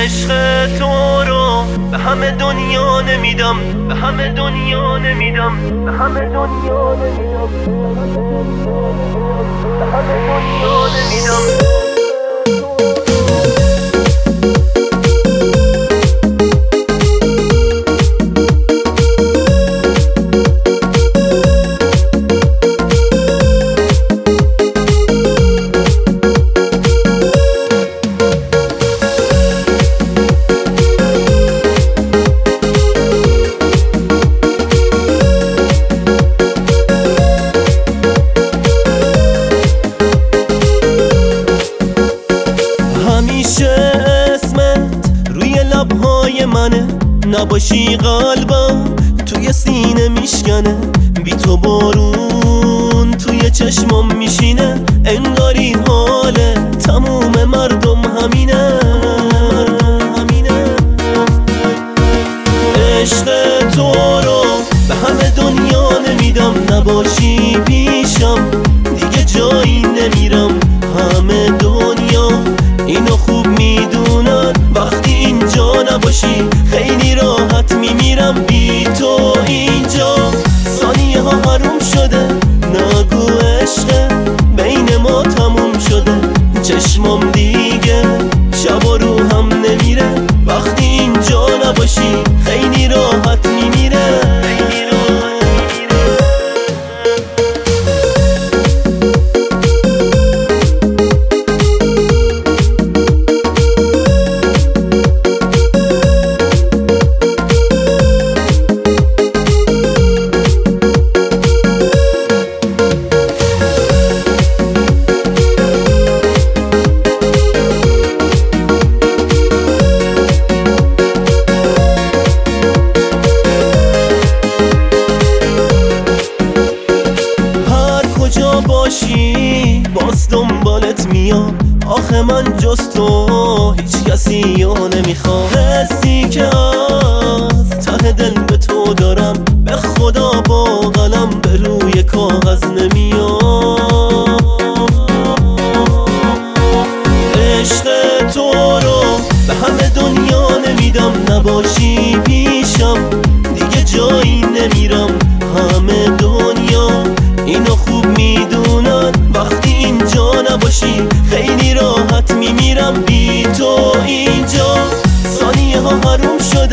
عشق تو رو به همه دنیا نمیدم، به همه دنیا نمیدم، به همه دنیا نمیدم، به همه دنیا نمیدم. همیشه اسمت روی لبهای منه، نباشی قلبم توی سینه میشکنه، بی تو بارون توی چشمم میشینه، انگاری حاله تموم مردم همینه. عشق تو رو به همه دنیا نمیدم، نباشی پیشم دیگه جایی نمیرم. همه دنیا اینو خوب میدونن، وقتی اینجا نباشی خیلی راحت میمیرم. بی تو اینجا ثانیه ها حروم شده، نگو عشق بین ما تموم شده. چشمام دیگه شب و رو هم نمیره، وقتی اینجا نباشی خیلی راحت میمیره. باشی باز دنبالت میام، آخه من جز تو هیچ کسی رو نمیخوام. حسی که از ته دل به تو دارم، به خدا با قلم به روی کاغذ نمیام. عشق تو رو به همه دنیا نمیدم، نباشی پیشم دیگه جایی نمیرم. همه دنیا اینو خوب میدونن، وقتی اینجا نباشی خیلی راحت میمیرم. بی تو اینجا ثانیه ها حروم شد،